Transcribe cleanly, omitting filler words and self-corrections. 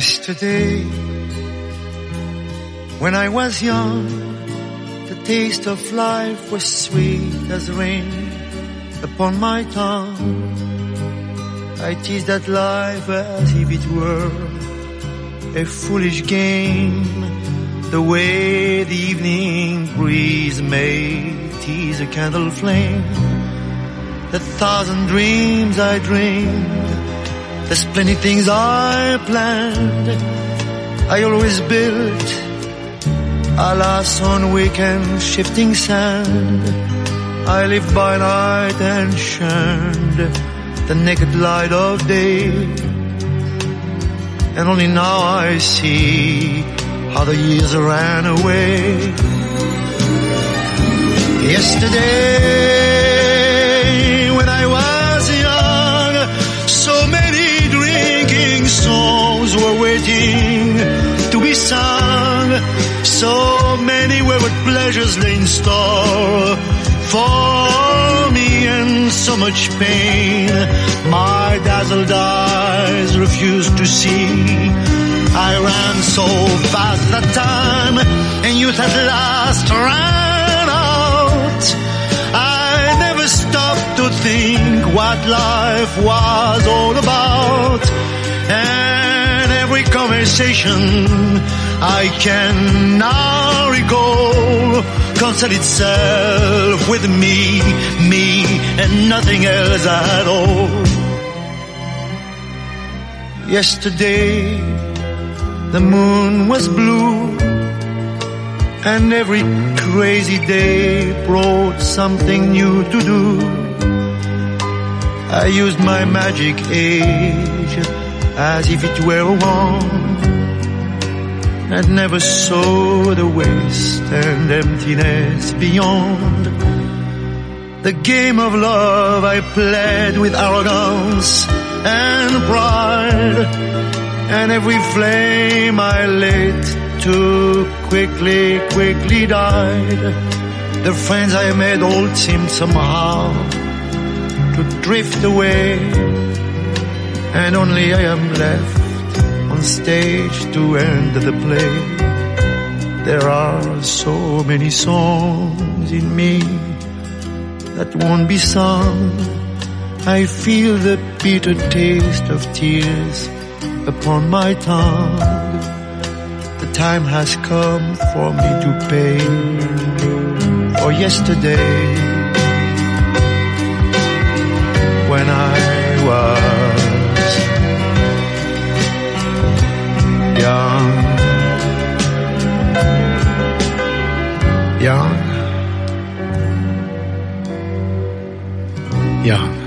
Yesterday, when I was young, the taste of life was sweet as rain upon my tongue. I teased at life as if it were a foolish game, the way the evening breeze may tease a candle flame. The thousand dreams I dreamed, the splendid things I planned, I always built, alas, on weekend shifting sand. I lived by night and shunned the naked light of day, and only now I see how the years ran away. Yesterday, when I was young, so many drinking songs were waiting to be sung. So many wayward pleasures lay in store for me, and so much pain my dazzled eyes refused to see. I ran so fast that time, and youth at last ran out. I never stopped to think what life was all about, and every conversation I can now recall concerned itself with me, and nothing else at all. Yesterday, the moon was blue, and every crazy day brought something new to do. I used my magic age as if it were a wand, and never saw the waste and emptiness beyond. The game of love I played with arrogance and pride, and every flame I lit too quickly died. The friends I made all seemed somehow to drift away, and only I am left on stage to end the play. There are so many songs in me that won't be sung. I feel the bitter taste of tears upon my tongue. The time has come for me to pay for yesterday, when I was young.